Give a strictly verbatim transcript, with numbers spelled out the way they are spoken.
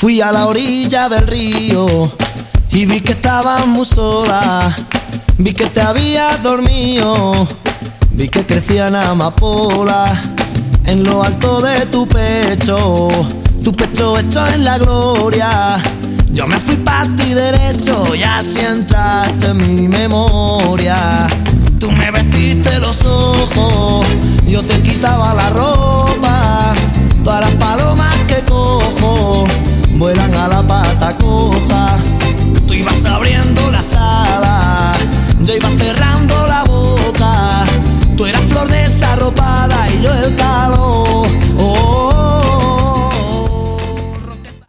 Fui a la orilla del río y vi que estabas muy sola. Vi que te habías dormido, vi que crecían amapolas en lo alto de tu pecho, tu pecho hecho en la gloria. Yo me fui pa' ti derecho y así entraste en mi memoria. Tú me vestiste los ojos, yo te quitaba la ropa. Todas las palomas que cojo vuelan a la pata coja. Tú ibas abriendo las alas